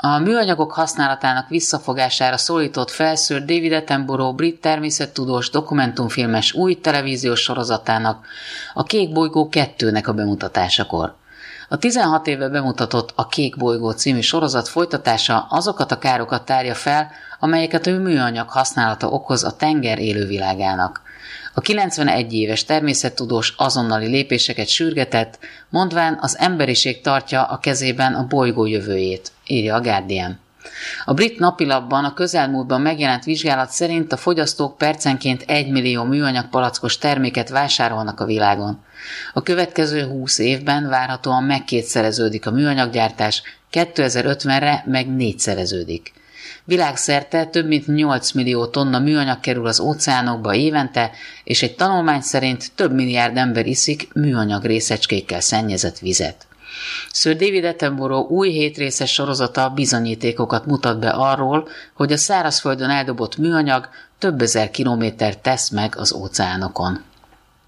A műanyagok használatának visszafogására szólított fel Sir David Attenborough brit természettudós dokumentumfilmes új televíziós sorozatának, a Kék bolygó 2-nek a bemutatásakor. A 16 éve bemutatott A Kék bolygó című sorozat folytatása azokat a károkat tárja fel, amelyeket a műanyag használata okoz a tenger élővilágának. A 91 éves természettudós azonnali lépéseket sürgetett, mondván az emberiség tartja a kezében a bolygó jövőjét, írja a Guardian. A brit napilapban a közelmúltban megjelent vizsgálat szerint a fogyasztók percenként 1 millió műanyag palackos terméket vásárolnak a világon. A következő 20 évben várhatóan megkétszereződik a műanyaggyártás, 2050-re meg négyszereződik. Világszerte több mint 8 millió tonna műanyag kerül az óceánokba évente, és egy tanulmány szerint több milliárd ember iszik műanyag részecskékkel szennyezett vizet. Sir David Attenborough új 7 részes sorozata bizonyítékokat mutat be arról, hogy a szárazföldön eldobott műanyag több ezer kilométert tesz meg az óceánokon.